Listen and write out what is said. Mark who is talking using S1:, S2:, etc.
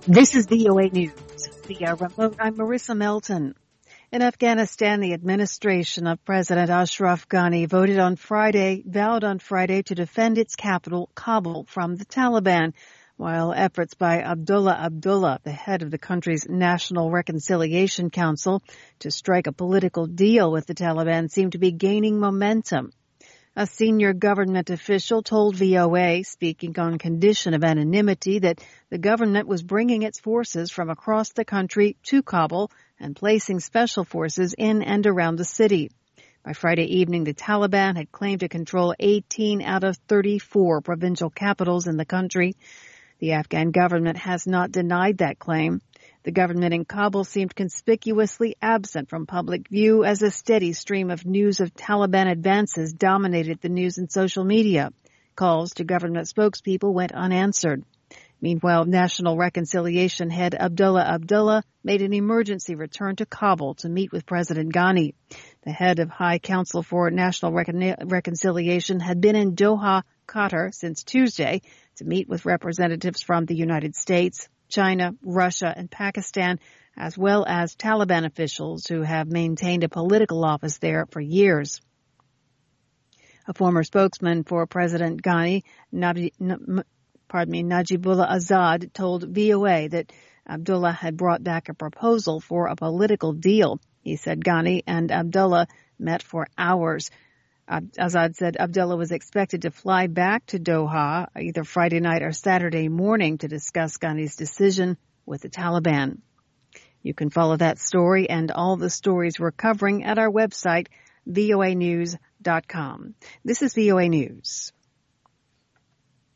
S1: This is VOA News via remote. I'm Marissa Melton. In Afghanistan, the administration of President Ashraf Ghani vowed on Friday to defend its capital, Kabul, from the Taliban, while efforts by Abdullah Abdullah, the head of the country's National Reconciliation Council, to strike a political deal with the Taliban seem to be gaining momentum. A senior government official told VOA, speaking on condition of anonymity, that the government was bringing its forces from across the country to Kabul and placing special forces in and around the city. By Friday evening, the Taliban had claimed to control 18 out of 34 provincial capitals in the country. The Afghan government has not denied that claim. The government in Kabul seemed conspicuously absent from public view as a steady stream of news of Taliban advances dominated the news and social media. Calls to government spokespeople went unanswered. Meanwhile, National Reconciliation head Abdullah Abdullah made an emergency return to Kabul to meet with President Ghani. The head of High Council for National Reconciliation had been in Doha, Qatar, since Tuesday to meet with representatives from the United States, China, Russia, and Pakistan, as well as Taliban officials who have maintained a political office there for years. A former spokesman for President Ghani, Najibullah Azad, told VOA that Abdullah had brought back a proposal for a political deal. He said Ghani and Abdullah met for hours. Azad said Abdullah was expected to fly back to Doha either Friday night or Saturday morning to discuss Ghani's decision with the Taliban. You can follow that story and all the stories we're covering at our website, voanews.com. This is VOA News.